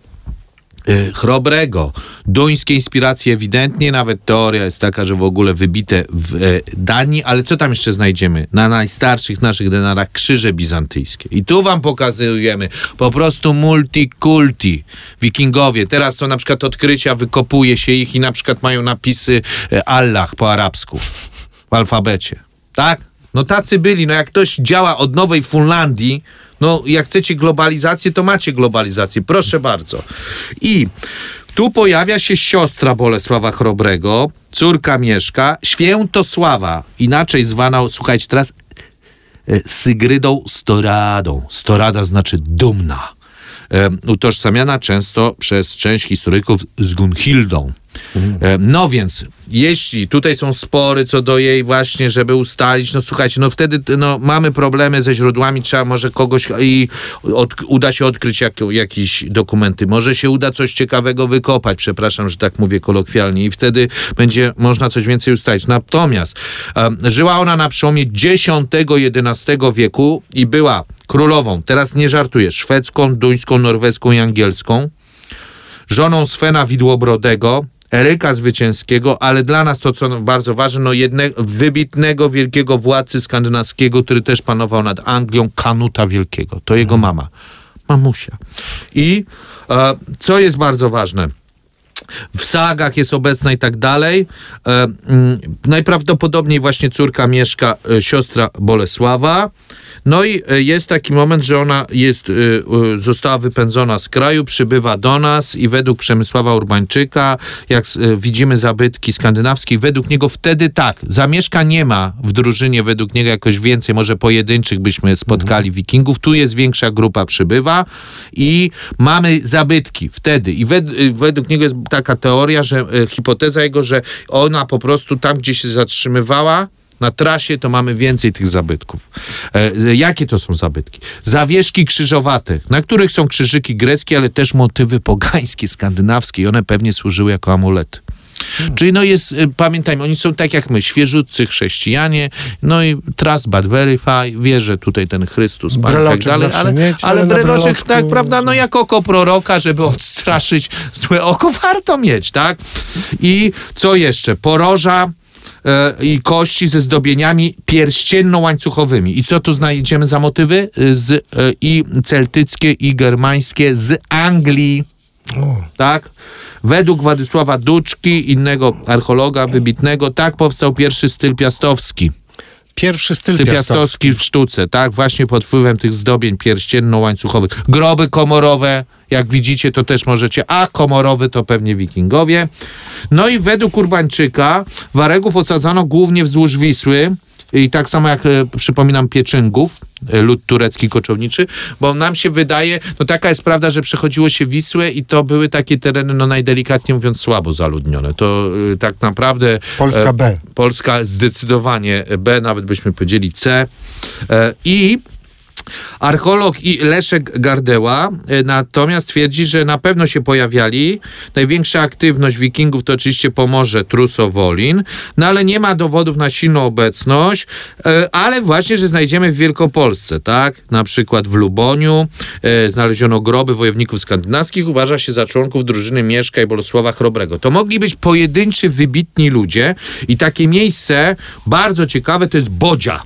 y, Chrobrego. Duńskie inspiracje ewidentnie, nawet teoria jest taka, że w ogóle wybite w e, Danii, ale co tam jeszcze znajdziemy? Na najstarszych naszych denarach krzyże bizantyjskie. I tu wam pokazujemy po prostu multikulti. Wikingowie, teraz są na przykład odkrycia, wykopuje się ich i na przykład mają napisy e, Allah po arabsku w alfabecie. Tak? No tacy byli, no jak ktoś działa od Nowej Fundlandii, no jak chcecie globalizację, to macie globalizację, proszę bardzo. I tu pojawia się siostra Bolesława Chrobrego, córka Mieszka, Świętosława, inaczej zwana, słuchajcie teraz, e, Sygrydą Storadą. Storada znaczy dumna. E, utożsamiana często przez część historyków z Gunhildą. Mhm. No więc, jeśli tutaj są spory co do jej właśnie, żeby ustalić, no słuchajcie, no wtedy no, mamy problemy ze źródłami, trzeba może kogoś i od, uda się odkryć jak, jakieś dokumenty, może się uda coś ciekawego wykopać, przepraszam, że tak mówię kolokwialnie, i wtedy będzie można coś więcej ustalić. Natomiast um, żyła ona na przełomie dziesiątego do jedenastego wieku i była królową, teraz nie żartuję, szwedzką, duńską, norweską i angielską, żoną Svena Widłobrodego, Eryka Zwycięskiego, ale dla nas to, co bardzo ważne, no jednego wybitnego, wielkiego władcy skandynawskiego, który też panował nad Anglią, Kanuta Wielkiego. To jego mama. Mamusia. I e, co jest bardzo ważne? W sagach jest obecna i tak dalej. E, m, najprawdopodobniej właśnie córka Mieszka, e, siostra Bolesława. No i e, jest taki moment, że ona jest, e, e, została wypędzona z kraju, przybywa do nas i według Przemysława Urbańczyka, jak e, widzimy zabytki skandynawskie, według niego wtedy tak, zamieszka nie ma w drużynie, według niego jakoś więcej, może pojedynczych byśmy spotkali mhm. wikingów, tu jest większa grupa przybywa i mamy zabytki wtedy i wed, według niego jest taka teoria, że e, hipoteza jego, że ona po prostu tam, gdzie się zatrzymywała na trasie, to mamy więcej tych zabytków. E, jakie to są zabytki? Zawieszki krzyżowate, na których są krzyżyki greckie, ale też motywy pogańskie, skandynawskie i one pewnie służyły jako amulety. Hmm. Czyli no jest, pamiętajmy, oni są tak jak my, świeżutcy chrześcijanie, no i trust but verify, wie, że tutaj ten Chrystus Pan i tak dalej, ale, mieć, ale, ale breloczek, tak, prawda, no jak oko proroka, żeby odstraszyć złe oko, warto mieć, tak? I co jeszcze? Poroża e, i kości ze zdobieniami pierścienno-łańcuchowymi. I co tu znajdziemy za motywy? Z, e, i celtyckie, i germańskie z Anglii. O. Tak? Według Władysława Duczki, innego archeologa wybitnego, tak powstał pierwszy styl piastowski. Pierwszy styl, styl piastowski. piastowski w sztuce, tak? Właśnie pod wpływem tych zdobień pierścienno-łańcuchowych. Groby komorowe, jak widzicie, to też możecie, a komorowy to pewnie wikingowie. No i według Urbańczyka Waregów osadzano głównie wzdłuż Wisły, i tak samo jak, e, przypominam, Pieczyngów, e, lud turecki koczowniczy, bo nam się wydaje, no taka jest prawda, że przechodziło się Wisłę i to były takie tereny, no najdelikatniej mówiąc, słabo zaludnione. To e, tak naprawdę... Polska B. E, Polska zdecydowanie B, nawet byśmy powiedzieli C. E, I Archeolog i Leszek Gardeła y, natomiast twierdzi, że na pewno się pojawiali. Największa aktywność wikingów to oczywiście Pomorze, Truso-Wolin, no ale nie ma dowodów na silną obecność, y, ale właśnie, że znajdziemy w Wielkopolsce, tak? Na przykład w Luboniu y, znaleziono groby wojowników skandynawskich, uważa się za członków drużyny Mieszka i Bolesława Chrobrego. To mogli być pojedynczy, wybitni ludzie i takie miejsce bardzo ciekawe to jest Bodzia.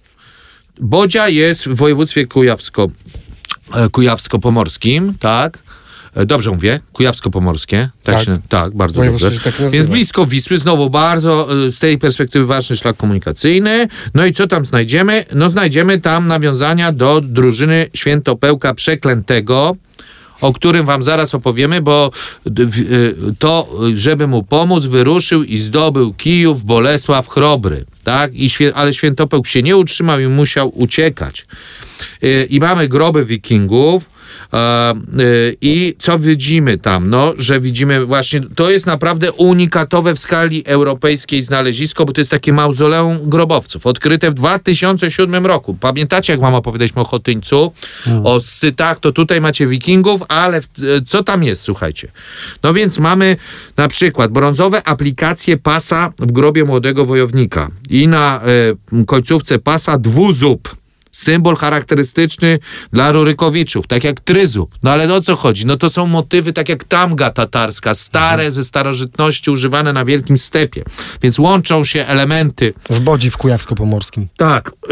Bodzia jest w województwie kujawsko, kujawsko-pomorskim, tak? Dobrze mówię? Kujawsko-pomorskie. Tak, tak. Się, tak bardzo Województwo dobrze. się tak nazywa. Więc blisko Wisły, znowu bardzo z tej perspektywy ważny szlak komunikacyjny. No i co tam znajdziemy? No znajdziemy tam nawiązania do drużyny Świętopełka Przeklętego, o którym wam zaraz opowiemy, bo to, żeby mu pomóc, wyruszył i zdobył Kijów Bolesław Chrobry, tak? I świe- ale Świętopełk się nie utrzymał i musiał uciekać. I mamy groby wikingów. I co widzimy tam? No, że widzimy właśnie, to jest naprawdę unikatowe w skali europejskiej znalezisko, bo to jest takie mauzoleum grobowców, odkryte w dwa tysiące siódmym roku. Pamiętacie, jak wam opowiadaliśmy o Chotyńcu, hmm. o Scytach, to tutaj macie wikingów, ale w, co tam jest, słuchajcie? No więc mamy na przykład brązowe aplikacje pasa w grobie młodego wojownika i na y, końcówce pasa dwuzub. Symbol charakterystyczny dla Rurykowiczów, tak jak tryzub. No ale o co chodzi? No to są motywy tak jak tamga tatarska, stare mhm. ze starożytności, używane na Wielkim Stepie. Więc łączą się elementy... W Bodzi w Kujawsko-Pomorskim. Tak. E,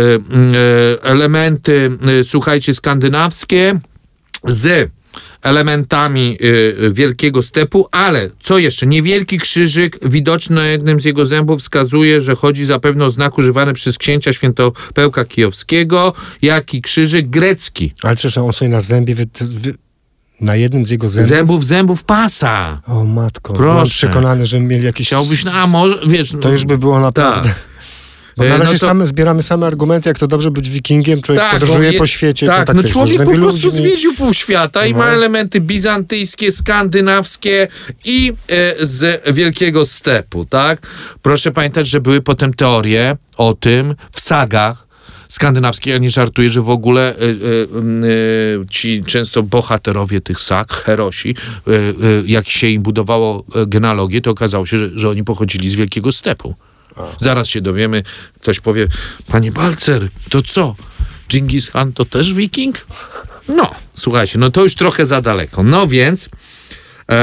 e, elementy, e, słuchajcie, skandynawskie z elementami y, Wielkiego Stepu, ale co jeszcze? Niewielki krzyżyk widoczny na jednym z jego zębów wskazuje, że chodzi zapewne o znak używany przez księcia Świętopełka Kijowskiego, jak i krzyżyk grecki. Ale przepraszam, on sobie na zębie wy, wy, na jednym z jego zębów? Zębów, zębów pasa. O matko, proszę. Byłem przekonany, że mieli jakieś... Chciałbyś, no a może, wiesz... To już by było naprawdę... Tak. Bo na razie no to... same zbieramy same argumenty, jak to dobrze być wikingiem, człowiek tak, podróżuje je... po świecie. Tak, tak no człowiek po prostu ludźmi. zwiedził pół świata i no. ma elementy bizantyjskie, skandynawskie i e, z Wielkiego Stepu, tak? Proszę pamiętać, że były potem teorie o tym w sagach skandynawskich. Ja nie żartuję, że w ogóle e, e, e, ci często bohaterowie tych sag, herosi, e, e, jak się im budowało genealogię, to okazało się, że, że oni pochodzili z Wielkiego Stepu. Zaraz się dowiemy, ktoś powie, panie Balcer, to co? Dżingis Khan to też wiking? No, słuchajcie, no to już trochę za daleko. No więc e,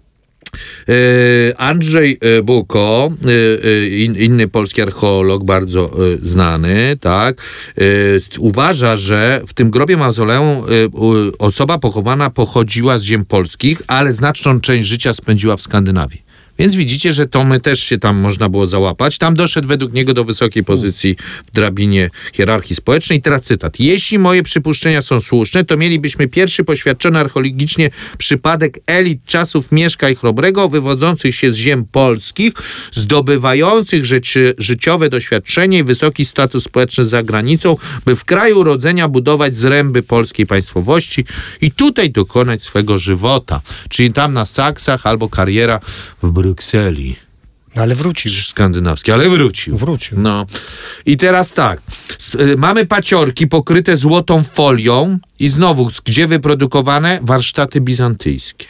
e, Andrzej Buko, e, in, inny polski archeolog, bardzo e, znany, tak, e, uważa, że w tym grobie mauzoleum e, osoba pochowana pochodziła z ziem polskich, ale znaczną część życia spędziła w Skandynawii. Więc widzicie, że to my też się tam można było załapać. Tam doszedł według niego do wysokiej pozycji w drabinie hierarchii społecznej. I teraz cytat. Jeśli moje przypuszczenia są słuszne, to mielibyśmy pierwszy poświadczony archeologicznie przypadek elit czasów Mieszka i Chrobrego, wywodzących się z ziem polskich, zdobywających życi- życiowe doświadczenie i wysoki status społeczny za granicą, by w kraju urodzenia budować zręby polskiej państwowości i tutaj dokonać swego żywota. Czyli tam na Saksach albo kariera w Brukseli. No ale wrócił. Skandynawski, ale wrócił. Wrócił. No. I teraz tak. Mamy paciorki pokryte złotą folią i znowu, gdzie wyprodukowane? Warsztaty bizantyjskie.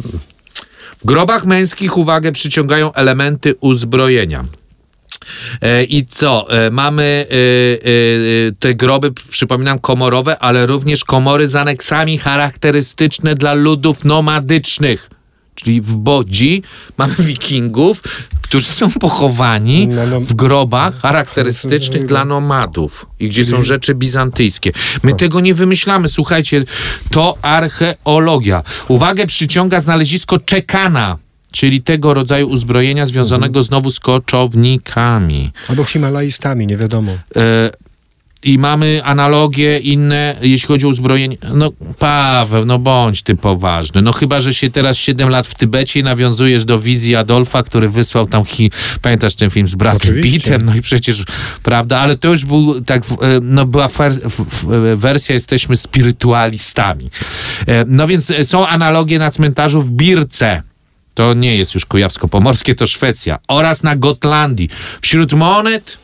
W grobach męskich uwagę przyciągają elementy uzbrojenia. E, I co? E, mamy e, e, te groby, przypominam, komorowe, ale również komory z aneksami charakterystyczne dla ludów nomadycznych. Czyli w Bodzi mamy wikingów, którzy są pochowani w grobach charakterystycznych dla nomadów i gdzie są rzeczy bizantyjskie. My tego nie wymyślamy. Słuchajcie, to archeologia. Uwagę przyciąga znalezisko czekana, czyli tego rodzaju uzbrojenia związanego znowu z koczownikami. Albo himalajstami, nie wiadomo. E, I mamy analogie inne, jeśli chodzi o uzbrojenie. No Paweł, no bądź ty poważny. No chyba, że się teraz siedem lat w Tybecie i nawiązujesz do wizji Adolfa, który wysłał tam, hi... pamiętasz ten film z bratem Pittem? No i przecież, prawda, ale to już był, tak, no była fer... wersja, jesteśmy spirytualistami. No więc są analogie na cmentarzu w Birce. To nie jest już kujawsko-pomorskie, to Szwecja. Oraz na Gotlandii. Wśród monet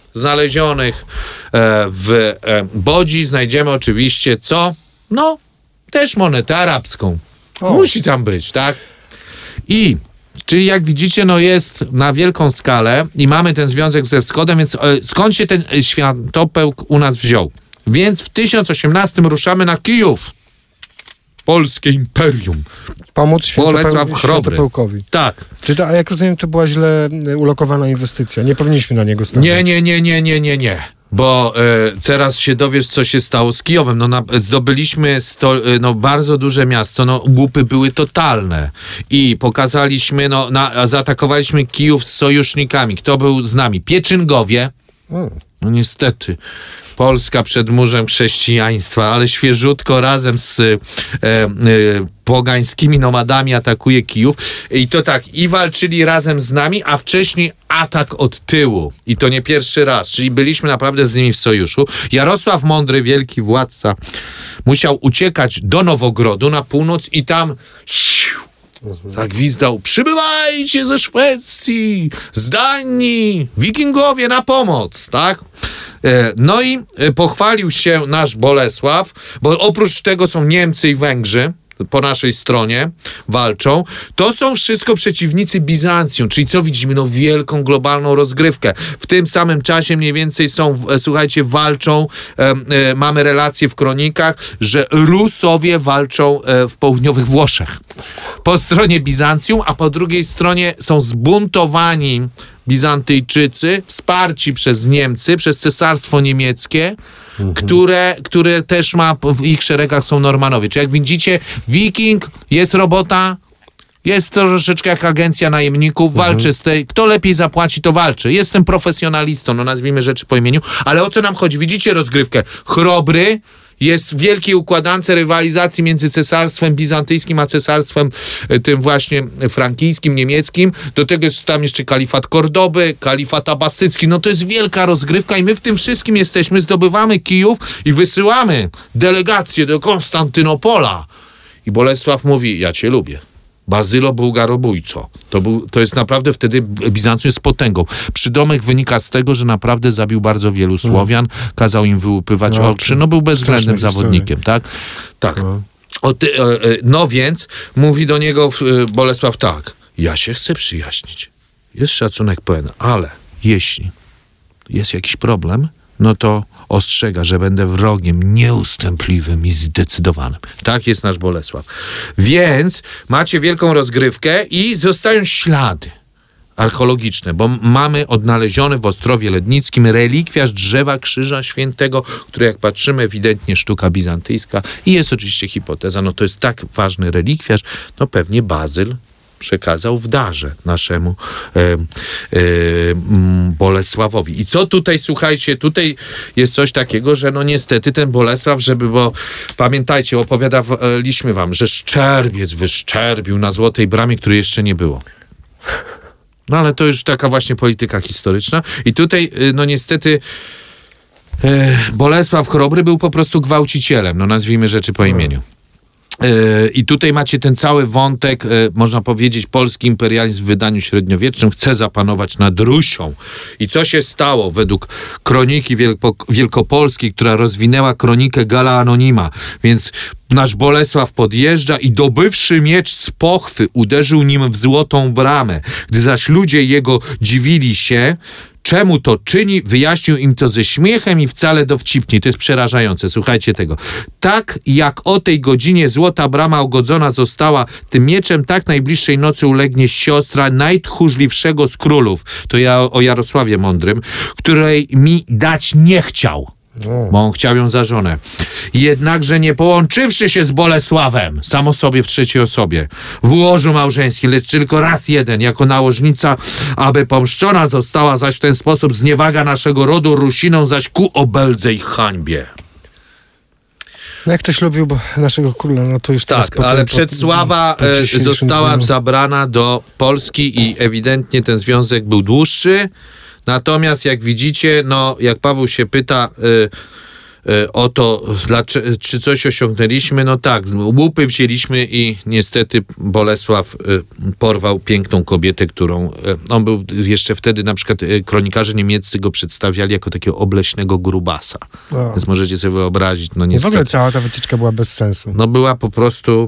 znalezionych e, w e, Bodzi znajdziemy oczywiście co? No, też monetę arabską. O. Musi tam być, tak? I czyli jak widzicie, no jest na wielką skalę i mamy ten związek ze wschodem, więc e, skąd się ten świętopełk u nas wziął? Więc w tysiąc osiemnastym ruszamy na Kijów. Polskie imperium. Pomóc Świętopeł- Świętopełkowi. Tak. Czy to, ale jak rozumiem, to była źle ulokowana inwestycja. Nie powinniśmy na niego stawiać. Nie, nie, nie, nie, nie, nie, nie. Bo e, teraz się dowiesz, co się stało z Kijowem. No, na, zdobyliśmy sto, e, no, bardzo duże miasto, no łupy były totalne. I pokazaliśmy, no, na, zaatakowaliśmy Kijów z sojusznikami. Kto był z nami? Pieczyngowie. Hmm. No niestety. Polska przed murzem chrześcijaństwa, ale świeżutko razem z e, e, pogańskimi nomadami atakuje Kijów. I to tak, i walczyli razem z nami, a wcześniej atak od tyłu. I to nie pierwszy raz, czyli byliśmy naprawdę z nimi w sojuszu. Jarosław Mądry, wielki władca, musiał uciekać do Nowogrodu na północ i tam zagwizdał: przybywajcie ze Szwecji, z Danii, wikingowie na pomoc, tak? No i pochwalił się nasz Bolesław, bo oprócz tego są Niemcy i Węgrzy po naszej stronie, walczą. To są wszystko przeciwnicy Bizancjum, czyli co widzimy? No wielką globalną rozgrywkę. W tym samym czasie mniej więcej są, słuchajcie, walczą, e, e, mamy relacje w kronikach, że Rusowie walczą e, w południowych Włoszech. Po stronie Bizancjum, a po drugiej stronie są zbuntowani Bizantyjczycy, wsparci przez Niemcy, przez Cesarstwo Niemieckie, mhm. które, które też ma, w ich szeregach są Normanowie. Czy jak widzicie, Wiking, jest robota, jest to troszeczkę jak agencja najemników, mhm. walczy z tej, kto lepiej zapłaci, to walczy. Jestem profesjonalistą, no nazwijmy rzeczy po imieniu, ale o co nam chodzi? Widzicie rozgrywkę? Chrobry jest w wielkiej układance rywalizacji między cesarstwem bizantyjskim a cesarstwem tym właśnie frankijskim, niemieckim. Do tego jest tam jeszcze kalifat Kordoby, kalifat abasycki. No to jest wielka rozgrywka i my w tym wszystkim jesteśmy, zdobywamy Kijów i wysyłamy delegację do Konstantynopola. I Bolesław mówi: ja cię lubię. Bazylo Bułgarobójco. To, był, to jest naprawdę wtedy Bizancjum jest potęgą. Przydomek wynika z tego, że naprawdę zabił bardzo wielu Słowian, kazał im wyłupywać no, oczy. No był bezwzględnym zawodnikiem, tak? Tak. No. O ty, no więc mówi do niego Bolesław tak: ja się chcę przyjaźnić. Jest szacunek pełen, ale jeśli jest jakiś problem, no to ostrzega, że będę wrogiem nieustępliwym i zdecydowanym. Tak jest nasz Bolesław. Więc macie wielką rozgrywkę i zostają ślady archeologiczne, bo mamy odnaleziony w Ostrowie Lednickim relikwiarz drzewa Krzyża Świętego, który jak patrzymy ewidentnie sztuka bizantyjska i jest oczywiście hipoteza, no to jest tak ważny relikwiarz, no pewnie Bazyl przekazał w darze naszemu e, e, Bolesławowi. I co tutaj, słuchajcie, tutaj jest coś takiego, że no niestety ten Bolesław, żeby, bo pamiętajcie, opowiadaliśmy wam, że Szczerbiec wyszczerbił na Złotej Bramie, której jeszcze nie było. No ale to już taka właśnie polityka historyczna. I tutaj, no niestety, e, Bolesław Chrobry był po prostu gwałcicielem, no nazwijmy rzeczy po imieniu. I tutaj macie ten cały wątek, można powiedzieć, polski imperializm w wydaniu średniowiecznym chce zapanować nad Rusią. I co się stało według kroniki Wielko- Wielkopolskiej, która rozwinęła kronikę Galla Anonima. Więc nasz Bolesław podjeżdża i dobywszy miecz z pochwy uderzył nim w Złotą Bramę. Gdy zaś ludzie jego dziwili się, czemu to czyni, wyjaśnił im to ze śmiechem i wcale dowcipnie. To jest przerażające, słuchajcie tego. Tak jak o tej godzinie Złota Brama ugodzona została tym mieczem, tak najbliższej nocy ulegnie siostra najtchórzliwszego z królów, to ja o Jarosławie Mądrym, której mi dać nie chciał. Bo on chciał ją za żonę. Jednakże nie połączywszy się z Bolesławem, samo sobie w trzeciej osobie, w łożu małżeńskim, lecz tylko raz jeden, jako nałożnica, aby pomszczona została, zaś w ten sposób zniewaga naszego rodu, Rusiną zaś ku obeldze i hańbie. No jak ktoś lubił naszego króla, no to już teraz... Tak, ale Przedsława e, została dniu. zabrana do Polski i ewidentnie ten związek był dłuższy. Natomiast jak widzicie, no jak Paweł się pyta, o to, czy coś osiągnęliśmy. No tak, łupy wzięliśmy i niestety Bolesław porwał piękną kobietę, którą on był jeszcze wtedy, na przykład kronikarze niemieccy go przedstawiali jako takiego obleśnego grubasa. O. Więc możecie sobie wyobrazić. No niestety. W ogóle cała ta wycieczka była bez sensu. No była po prostu...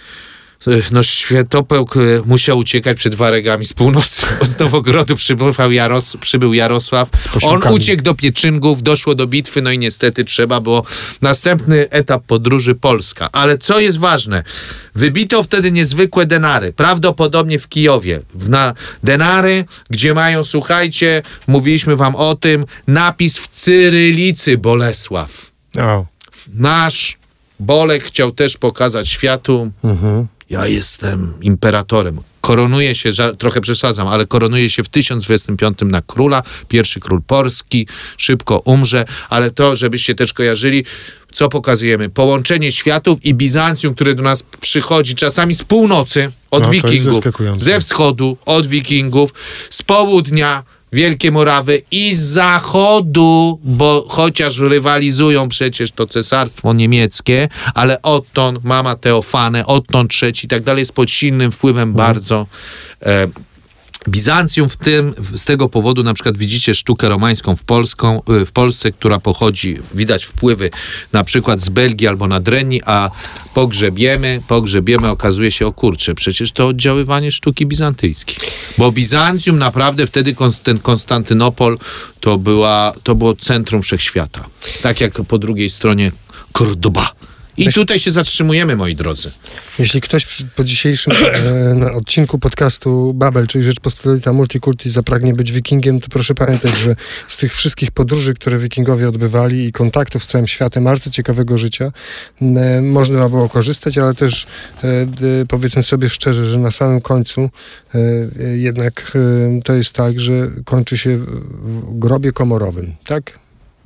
No Świętopełk musiał uciekać przed waregami z północy. Z Nowogrodu przybył, Jaros, przybył Jarosław. On uciekł do Pieczyngów, doszło do bitwy, no i niestety trzeba było. Następny etap podróży Polska. Ale co jest ważne? Wybito wtedy niezwykłe denary. Prawdopodobnie w Kijowie. Na denary, gdzie mają, słuchajcie, mówiliśmy wam o tym, napis w cyrylicy Bolesław. O. Nasz Bolek chciał też pokazać światu, mhm. ja jestem imperatorem. Koronuje się, trochę przesadzam, ale koronuje się w tysiąc dwudziestym piątym na króla, pierwszy król Polski, szybko umrze, ale to, żebyście też kojarzyli, co pokazujemy? Połączenie światów i Bizancjum, które do nas przychodzi czasami z północy, od no, Wikingów, ze wschodu, od Wikingów, z południa, Wielkie Morawy i z zachodu, bo chociaż rywalizują przecież to cesarstwo niemieckie, ale odtąd mama Teofane, odtąd trzeci i tak dalej, jest pod silnym wpływem mm. bardzo e, Bizancjum. W tym, z tego powodu na przykład widzicie sztukę romańską w, Polską, w Polsce, która pochodzi, widać wpływy na przykład z Belgii albo Nadrenii, a pogrzebiemy, pogrzebiemy, okazuje się, o kurczę, przecież to oddziaływanie sztuki bizantyjskiej. Bo Bizancjum naprawdę wtedy, ten Konstantynopol, to, była, to było centrum wszechświata. Tak jak po drugiej stronie Kordoba. I Jeśli, tutaj się zatrzymujemy, moi drodzy. Jeśli ktoś przy, po dzisiejszym e, na odcinku podcastu Babel, czyli Rzeczpospolita Multikulti, zapragnie być wikingiem, to proszę pamiętać, że z tych wszystkich podróży, które wikingowie odbywali i kontaktów z całym światem, arcyciekawego życia, e, można było korzystać, ale też e, e, powiedzmy sobie szczerze, że na samym końcu e, e, jednak e, to jest tak, że kończy się w, w grobie komorowym, tak?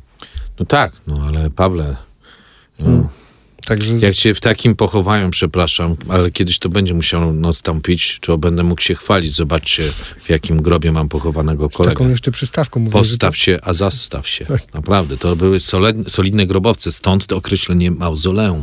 No tak, no ale Pawle... No. Hmm. Także... Jak cię w takim pochowają, przepraszam, ale kiedyś to będzie musiało nastąpić, to będę mógł się chwalić. Zobaczcie, w jakim grobie mam pochowanego kolegę. Z taką jeszcze przystawką. Mówię, Postaw to... się, a zastaw się. Tak. Naprawdę, to były solidne, solidne grobowce, stąd to określenie mauzoleum.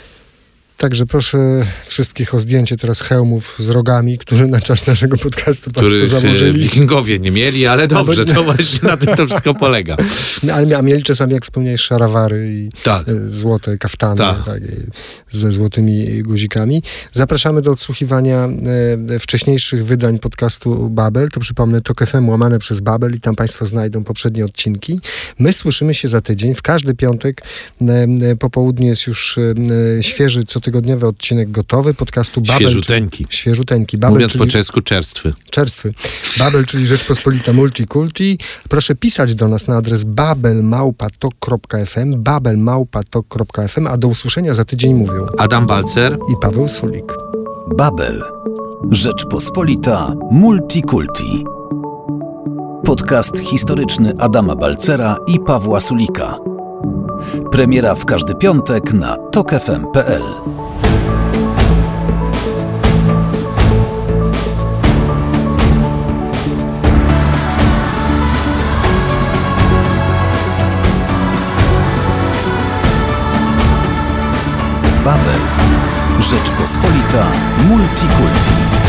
Także proszę wszystkich o zdjęcie teraz hełmów z rogami, którzy na czas naszego podcastu Państwo założyli. Wikingowie nie mieli, ale dobrze, Albo... to właśnie na tym to wszystko polega. Ale mieli czasami, jak wspomniałeś, szarawary i tak. złote kaftany tak. Tak, ze złotymi guzikami. Zapraszamy do odsłuchiwania e, wcześniejszych wydań podcastu Babel. To przypomnę, Tok F M łamane przez Babel i tam Państwo znajdą poprzednie odcinki. My słyszymy się za tydzień. W każdy piątek e, po południu jest już e, świeży, co tygodniowy odcinek gotowy podcastu Babel. Świeżuteńki. Czyli, świeżuteńki. Babel, Mówiąc czyli, po czesku, czerstwy. Czerstwy. Babel, czyli Rzeczpospolita Multikulti. Proszę pisać do nas na adres babel małpa tok kropka f m, babel małpa tok kropka f m, a do usłyszenia za tydzień mówią Adam Balcer i Paweł Sulik. Babel. Rzeczpospolita Multikulti. Podcast historyczny Adama Balcera i Pawła Sulika. Premiera w każdy piątek na tok f m kropka p l. Babel. Rzeczpospolita Multikulti.